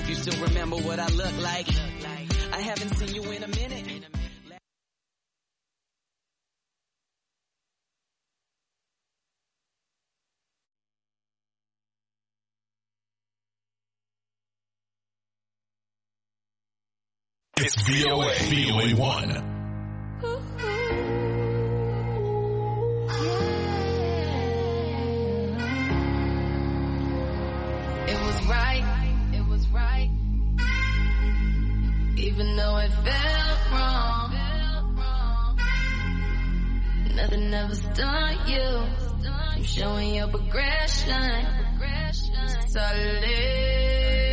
if you still remember what I look like. I haven't seen you in a minute. It's VOA1. It was right, even though it felt wrong. Nothing ever stunned you. I'm showing your progression. Solid.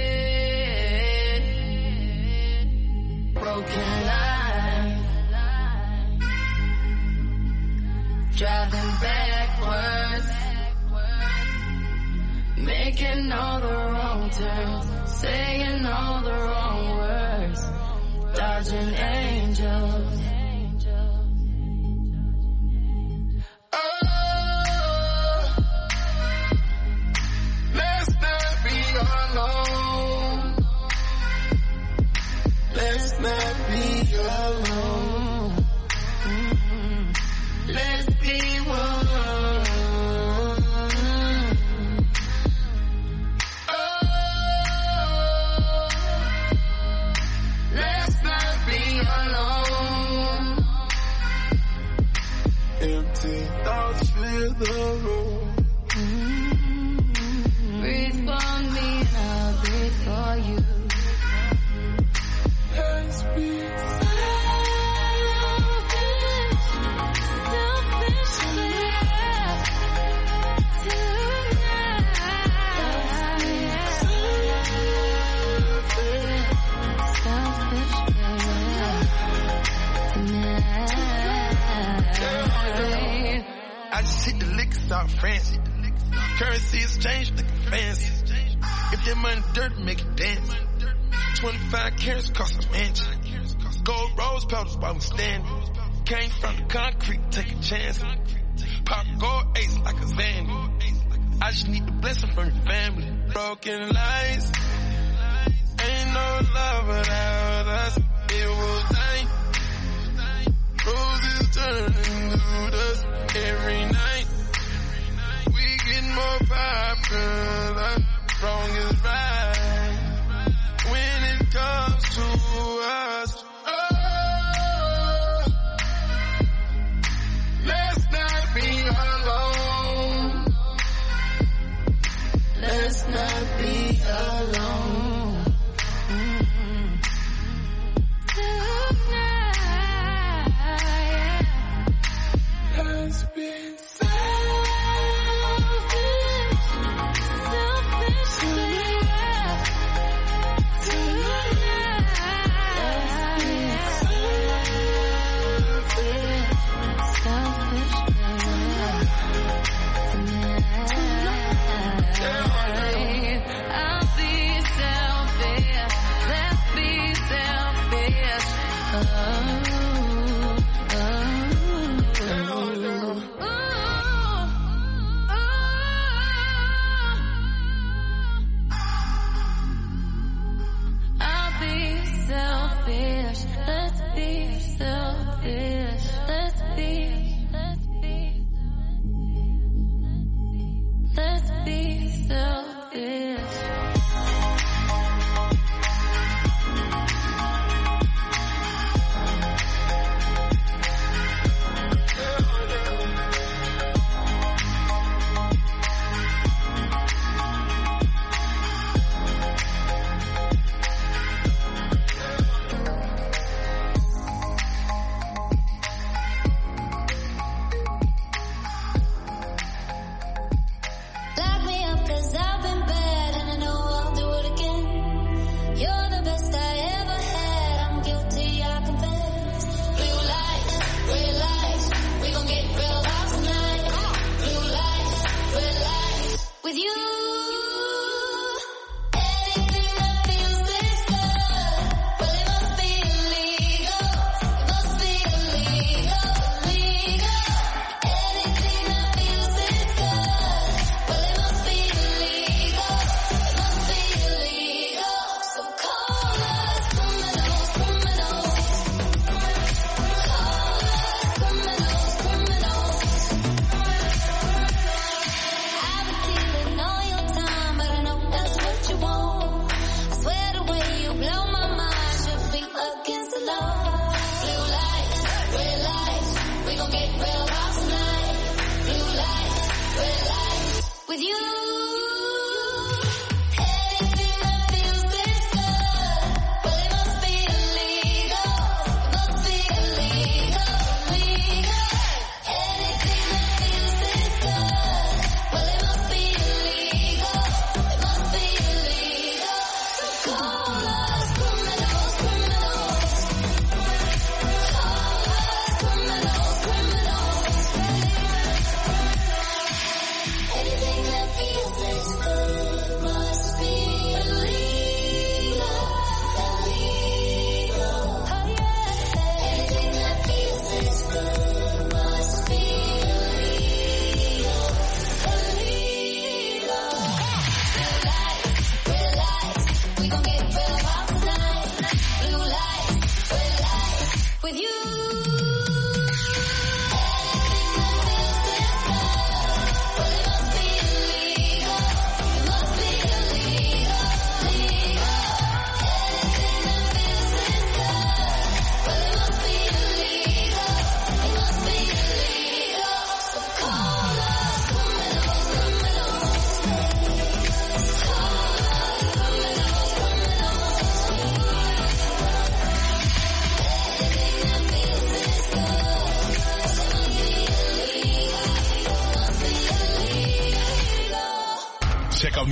Broken line, driving backwards, making all the wrong turns, saying all the wrong words, dodging angels. Oh, let's not be alone. Let's not be alone. Let's be one. Oh, let's not be alone. Empty thoughts fill the room. Breathe for me and I'll breathe for you. Let's be selfish I just hit the liquor store, fancy. Currency exchange looking fancy. If that money dirty, make it dance. 25 carats cost a mansion. Gold rose petals while we standing. Came from the concrete, take a chance. Pop gold ace like a Zandy. I just need the blessing from your family. Broken lights. Ain't no love without us. It was night. Roses turning to dust every night. We get more popular. Wrong is right. When it comes to us, oh, let's not be alone. Let's not be alone. Let's be I'll be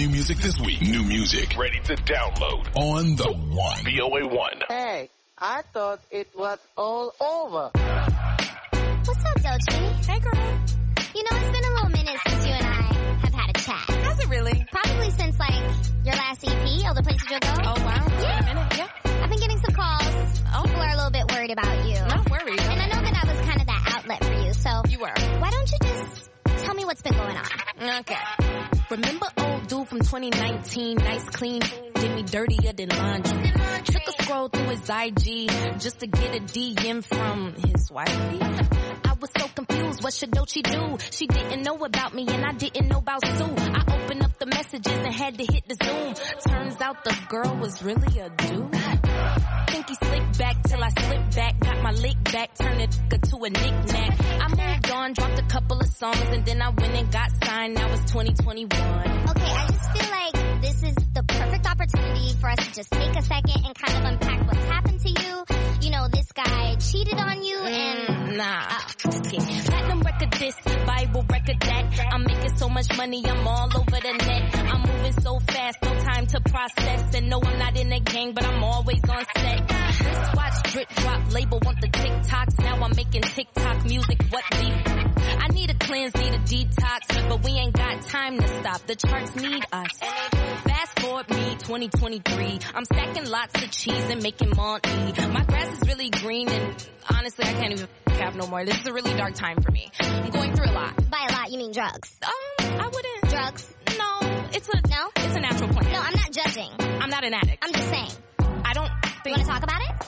new music this week. New music ready to download on the One. VOA1. Hey, I thought it was all over. What's up, Doechii? Hey, girl. You know, it's been a little minute since you and I have had a chat. Has it really? Probably since, your last EP, All the Places You'll Go. Oh, wow. It's Yeah. been a minute. Yeah. I've been getting some calls. Oh. People are a little bit worried about you. Not worried. And I know that I was kind of that outlet for you, so... You were. Why don't you just tell me what's been going on? Okay. Remember old dude from 2019, nice clean, did me dirtier than laundry. Took a scroll through his IG just to get a DM from his wifey. I was so confused, what should Doechii do? She didn't know about me and I didn't know about Sue. I opened up the messages and had to hit the Zoom. Turns out the girl was really a dude. Think he slicked back till I slipped back, got my lick back, turned it to a knick-knack. I moved on, dropped a couple of songs, and then I went and got signed. Now it's 2021. Okay, I just feel like this is the perfect opportunity for us to just take a second and kind of unpack what's happened to you. You know, this guy cheated on you and... Nah. Platinum record this, Bible record that. I'm making so much money, I'm all over the net. I'm moving so fast, no time to process. And no, I'm not in a gang, but I'm always on set. Wristwatch, drip drop, label want the TikToks. Now I'm making TikTok music, what beef? I need a cleanse, need a detox, but we ain't got time to stop. The charts need us. Fast forward me, 2023. I'm stacking lots of cheese and making money. My grass is really green and honestly, I can't even cap no more. This is a really dark time for me. I'm going through a lot. By a lot, you mean drugs? I wouldn't. Drugs? No, it's a natural plan. No, I'm not judging. I'm not an addict. I'm just saying. I don't think... You want to talk about it?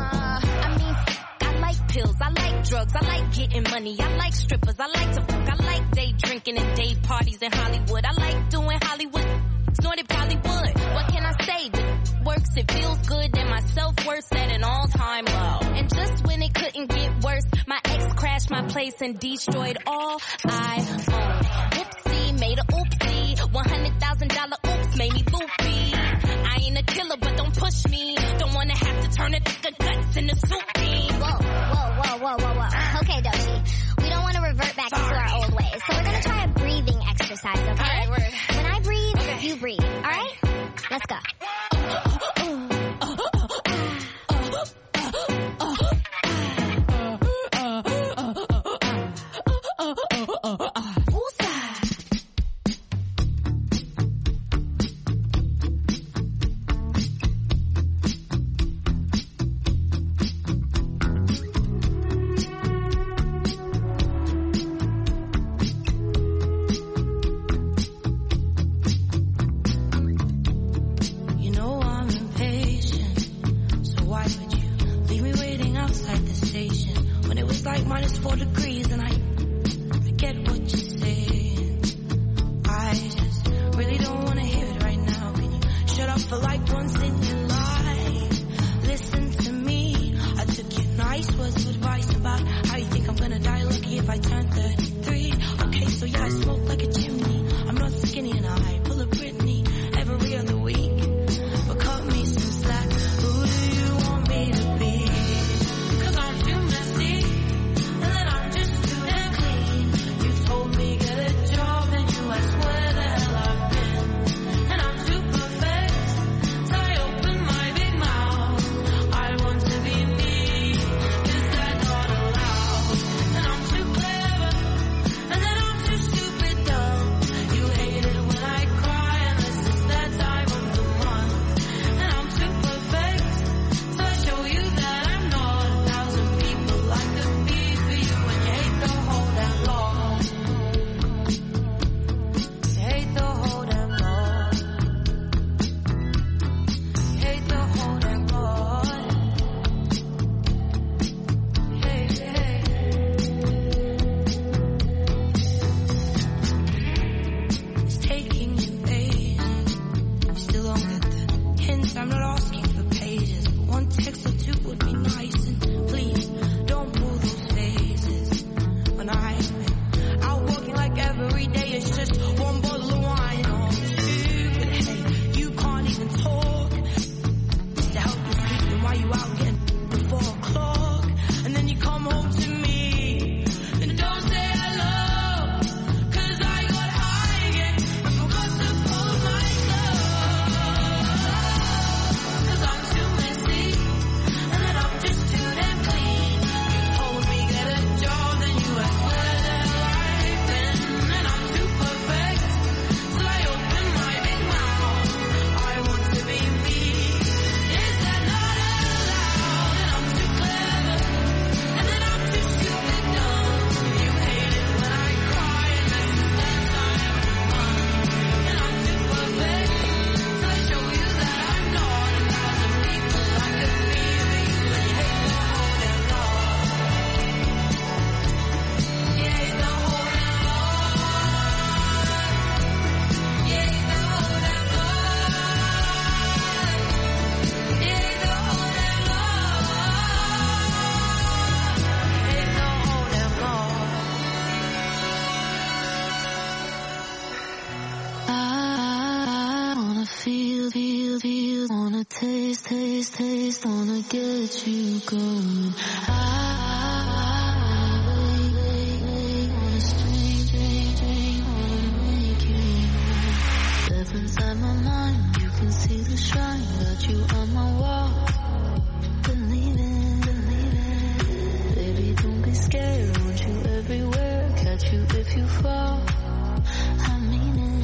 I like pills, I like drugs, I like getting money, I like strippers, I like to fuck, I like day drinking and day parties in Hollywood, I like doing Hollywood, snorted probably would. What can I say? It works, it feels good, and my self-worth's at an all-time low. And just when it couldn't get worse, my ex crashed my place and destroyed all I own. Whoopsie, made a oopsie, $100,000 oops made me loopy. I ain't a killer, but don't push me. Don't wanna have to turn a nigga guts into soup bean. Whoa. Okay, Doechii. We don't want to revert back into our old ways. So we're going to try a breathing exercise, okay? All right, when I breathe, you breathe. All right? Let's go. Wanna taste, wanna get you going. Wanna string, wanna make you mine. Step inside my mind, you can see the shine. Got you on my wall. Believe it. Baby, don't be scared. Want you everywhere. Catch you if you fall. I mean it.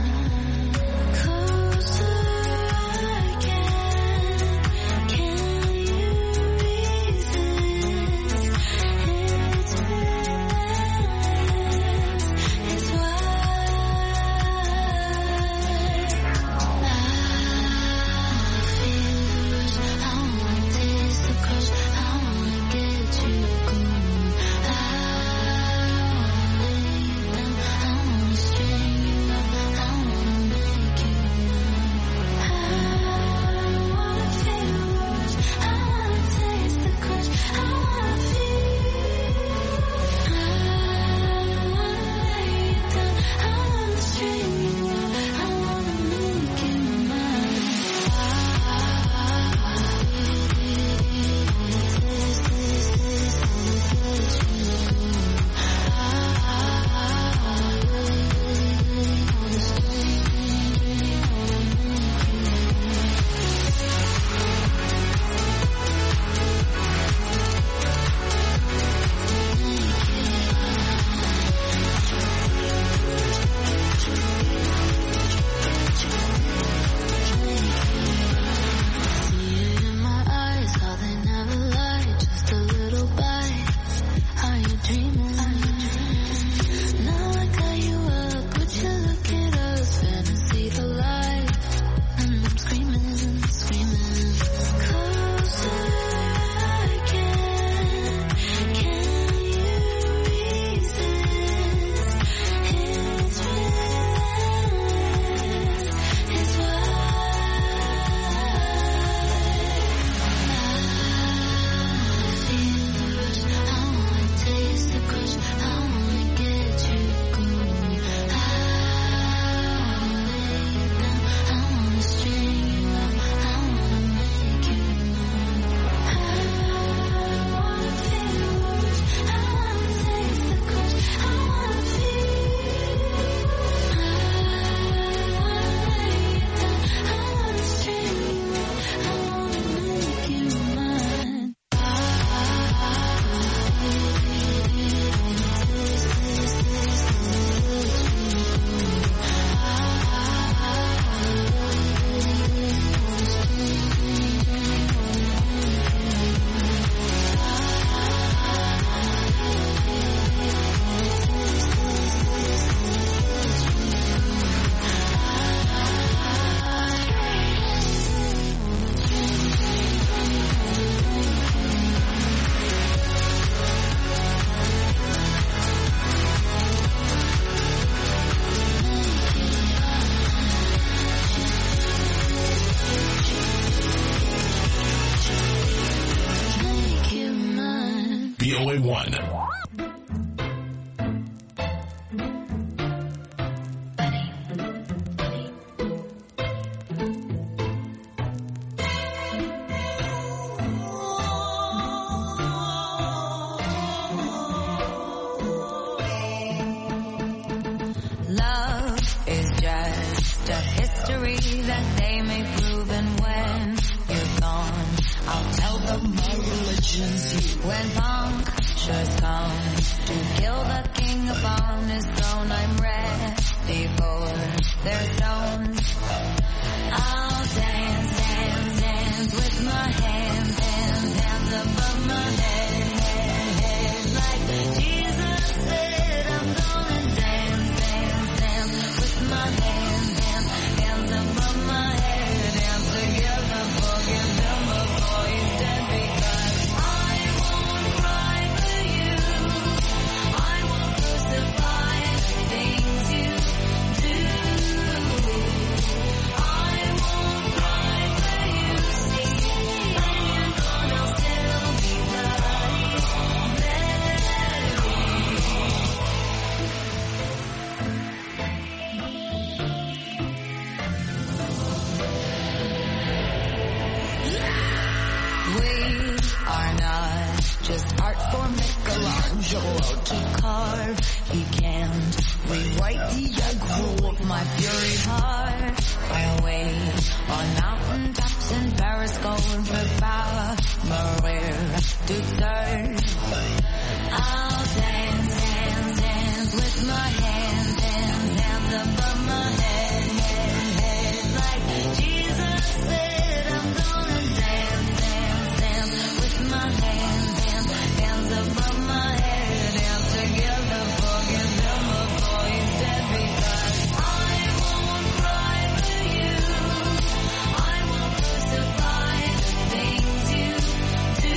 VOA1. are not just art for Michelangelo to carve. He can't rewrite the aggro of my fury heart. I wait on mountain tops in Paris, going for power. Maria to serve. I'll dance, dance, dance with my hands, hands, hands above my head, head, head. Like Jesus said, I'm gonna dance, dance, dance with my hands, hands, hands above my head. Dance together, forget them before he's dead, because I won't cry for you. I won't crucify the things you do.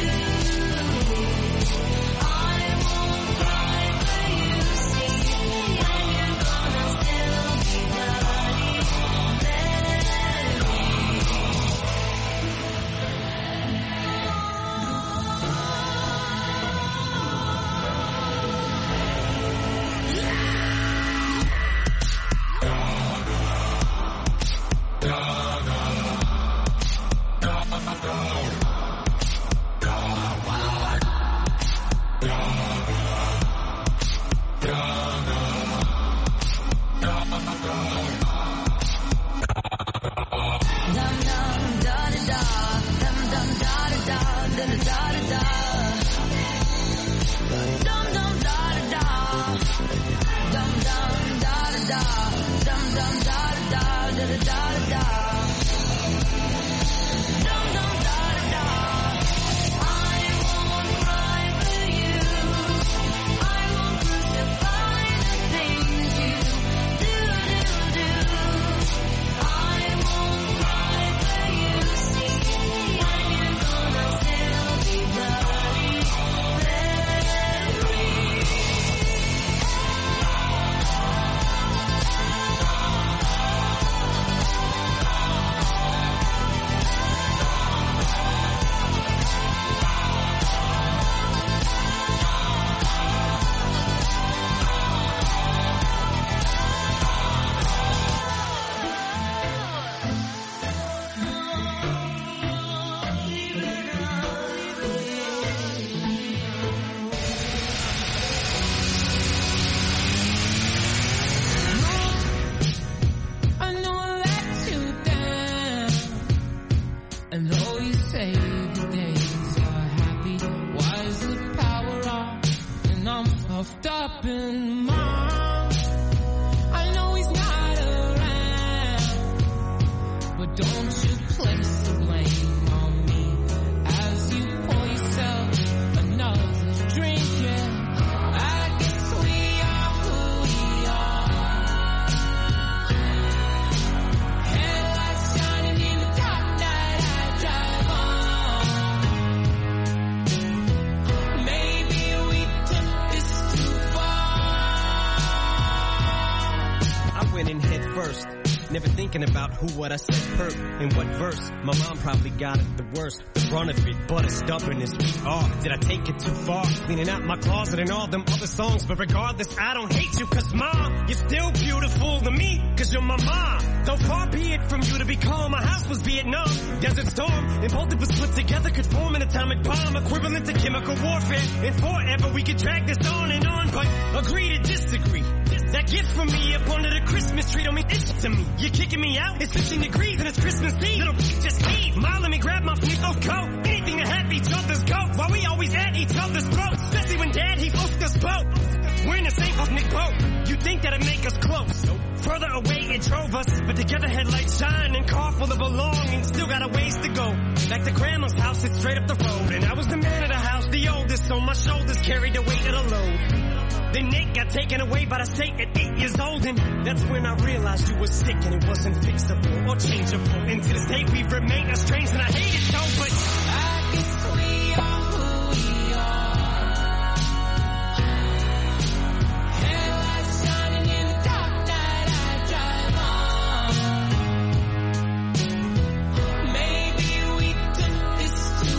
I won't cry for you, see, and you're gonna still be bloody Mary. Dum dum da da da, dum dum da da da, da da da da da. Dum dum da da da, dum dum da da da, dum dum da da da, da da da da. Dum dum da da da. I won't cry for you. I won't crucify the things you do. I won't cry for you, see, and you're gonna still be bloody Mary. I know I let you down, and though you say the days are happy, why is the power off? And I'm puffed up in mind. I know he's not around, but don't you place the blame on me as you pour yourself another drink. Yeah, I guess we are who we are. Headlights shining in the dark night I drive on. Maybe we took this too far. I went in head first, never thinking about who, what I said, hurt, in what verse. My mom probably got it the worst, the brunt of it, but a stubbornness we are. Did I take it too far? Cleaning out my closet and all them other songs, but regardless, I don't hate you, cause mom, you're still beautiful to me, cause you're my mom. Though far be it from you to be calm, my house was Vietnam, Desert Storm, and both of us put together could form an atomic bomb, equivalent to chemical warfare, and forever we could drag this on, but agree to disagree. That gift from me up under the Christmas tree don't mean it's to me. You're kicking me out, it's 15 degrees and it's Christmas Eve. Little just leave. Ma, let me grab my fleet-off coat. Anything to have each other's goat. While we always at each other's throats. Especially when Dad, he floats us boat. We're in the same ethnic boat. You think that'd make us close. Further away it drove us, but together headlights shine and car full of belongings. Still got a ways to go. Back to Grandma's house, it's straight up the road. And I was the man of the house, the oldest, so my shoulders carried the weight of the load. Then Nick got taken away by the state at 8 years old, and that's when I realized you were sick and it wasn't fixable or changeable. And to this day we've remained estranged, and I hate it so, but I guess we are who we are. Headlights shining in the dark night I drive on. Maybe we took this too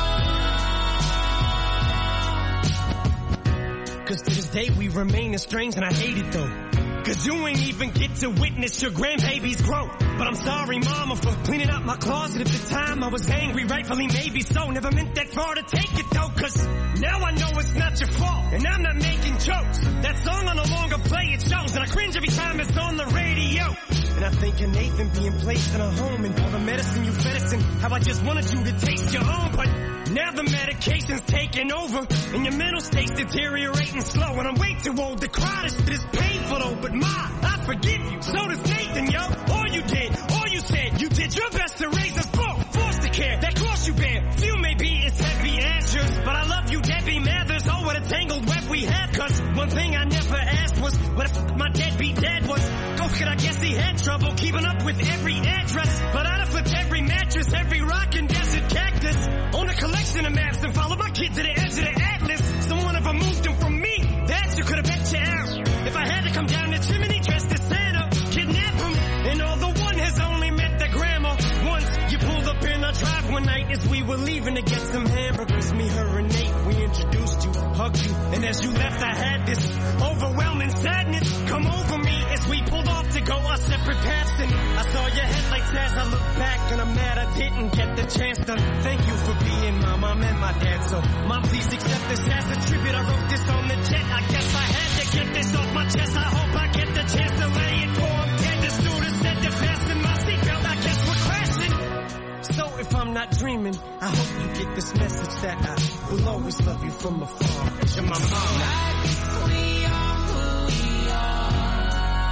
far. Cause to this day we remain estranged, and I hate it though. Cause you ain't even get to witness your grandbaby's growth. But I'm sorry, mama, for cleaning out my closet at the time. I was angry, rightfully maybe so. Never meant that far to take it though, cause now I know it's not your fault, and I'm not making jokes. That song I no longer play, it shows, and I cringe every time it's on the radio. And I think of Nathan being placed in a home, and all the medicine you fed us, and how I just wanted you to taste your own. But now the medication's taking over, and your mental state's deteriorating slow. And I'm way too old to cry, this shit is painful though. But Ma, I forgive you, so does Nathan, yo. All you did, all you said, you did your best to raise us both. Forced to care, that cross you bear, few may be as heavy as yours. But I love you, Debbie Mathers, oh what a tangled web we had. Cause one thing I never asked was, what if my deadbeat dad was? Oh, could I guess he had trouble keeping up with every address? But I'd have flipped every mattress, every rock and desert cactus, own a collection of maps and followed my kid to the edge of the atlas. Someone ever moved him from me, that you could have bet you out. If I had to come down the chimney dressed as Santa, kidnap him, and although one has only met the grandma once, you pulled up in our drive one night as we were leaving to get some hamburgers. Me, her, and Nate, we introduced you, hugged you, and as you left I had this overwhelming sadness come over me as we pulled off to go our separate paths. And I saw your headlights as I looked back, and I'm mad I didn't get the chance to thank you for being my mom and my dad. So Mom, please accept this as a tribute. I wrote this on the jet, I guess I had to get this off my chest. I hope I get the chance to lay it for him dead. The students said to fasten my seatbelt, I guess we're crashing. So if I'm not dreaming, I hope you get this message that I will always love you from afar. You're my mom. We are who we are.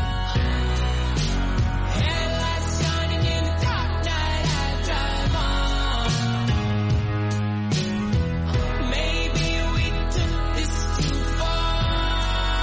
Headlights shining in the dark night, I drive on. Maybe we took this too far.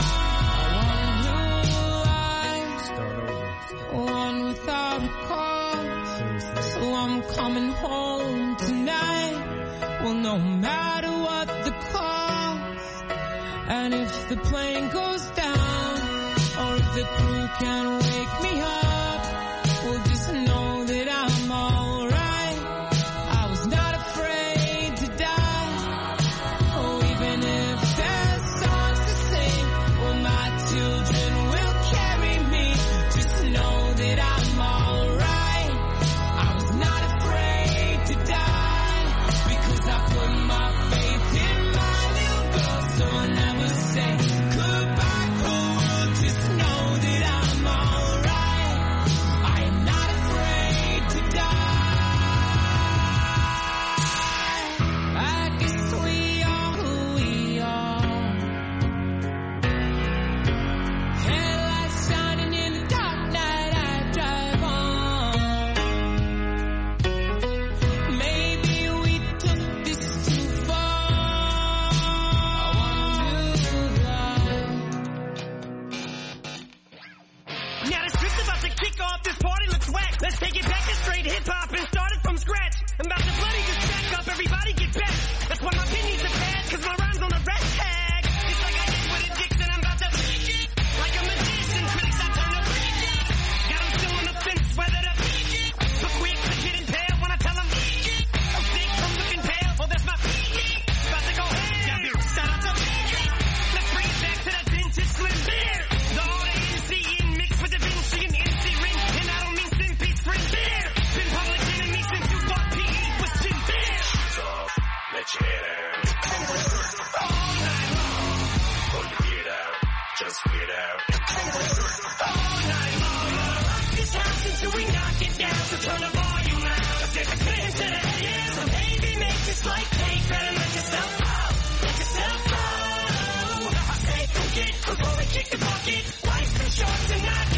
One without a cause, so I'm coming home tonight. Well, no matter what the cost, and if the plane goes down, or if the crew can't wake me up, well, just know that I'm alright. I was not afraid to die. Oh, even if there's songs to sing, well, my children will carry me. Just know that I'm alright. I was not afraid to die, because I put my faith in my little girl. So I never say goodbye, cold world. Just know that I'm alright. I am not afraid to die. I guess we are who we are. Headlights shining in the dark night, I drive on. Maybe we took this too far. Now the script's about to kick off, this party looks whack. Let's take it back to straight hip-hop and start it from scratch. I'm about to bloody just back up, everybody get back. That's why my opinions are bad, cause my rhymes on the red tag. It's like I hit with addiction, I'm about to freak it. Like a magician, critics I turn to freak it. Got them still on the fence, whether to peek it. But quick to get impaled when I tell them eat it. I'm sick from looking pale, oh that's my peak it. About to go ham, shout out to peak it. Let's bring it back to that vintage slim beer. The order NC in mixed with Da Vinci and NC ring. And I don't mean simpy spring beer. Been public enemy since you thought PE was gin beer. Let your head out. All night long, Pull your feet out. Just get out. all night long. Rock this house until we knock it down. So turn the volume loud. Let's take a spin to the AM. So baby, make this like cake. Better let yourself out. Let yourself go. Stay funky before we kick the bucket. Life's been short tonight.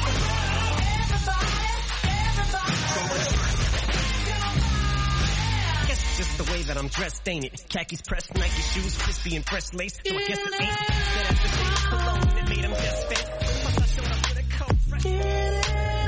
Guess it's just the way that I'm dressed, ain't it? Khakis pressed, Nike shoes, crispy and fresh lace. So I guess it ain't that after the cologne that made him just fake. Plus I showed up with a coat fresh.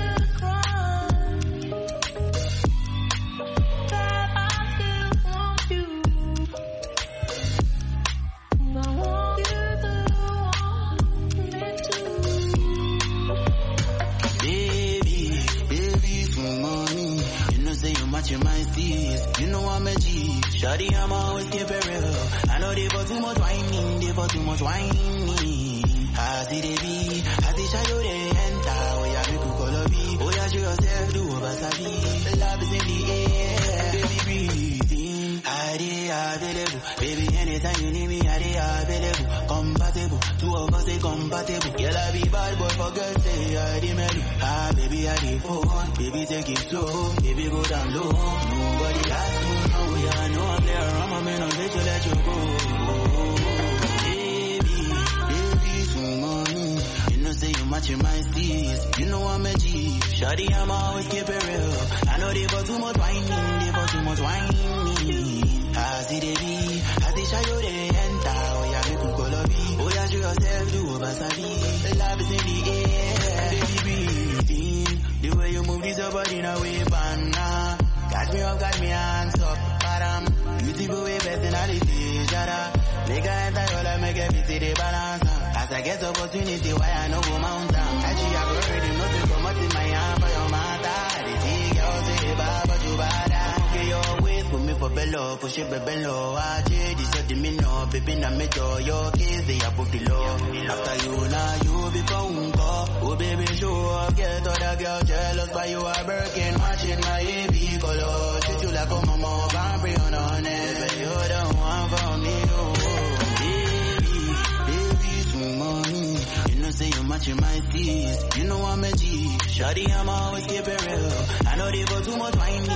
Baby, for money. You know, say you matching my steez. You know I'm a G. Shawty, I'm always keep it real. I know they for too much whining, they for too much whining. I see the beat, I see shadow they enter. Oh yeah, make you call a beat. Oh yeah, she wasabi. Love is in the air, baby breathe in. I dey available, baby anytime you need me, I dey available. Compatible, two of us dey compatible. Girl, I be bad boy for girls, say I dey mellow. Ah, baby, I dey phone, baby take it slow, baby go down low. Nobody has to know, yeah, I know I'm there around, my man, I'm there to let you go. Baby, so money, you know say you matching my steez. You know I'm a G, shawty, I'm always keep it real. I know they for too much whining, they for too much whining. I see the be, I see shadow they enter. Oh yeah, make you call up. Oh yeah, show yourself, do wasabi. Love is in the air, baby breathe in. The way you move this your body now, way banana. Got me up, got me hands up, param. Beautiful way, personality, shut up. Make her enter your life, make everything they balance. As I get opportunity, why I no go mountain. Actually, I've already nothing from what's in my hand for your matter. They see girls say, Baba, you bad. Okay, your ways, put me for bellow, push it, baby, low. I did this, you me know, baby, na me do. Your kids, they above the law. After you, now you become uncle. Oh, baby, show up, get other girl jealous, but you are Birkin, watching my AB color. Treat you like a mama, Bambi on her neck, but you don't want for me, oh. Money, you know say you matching my steez. You know I'm a G, shawty, I'm always keep it real. I know they for too much whining,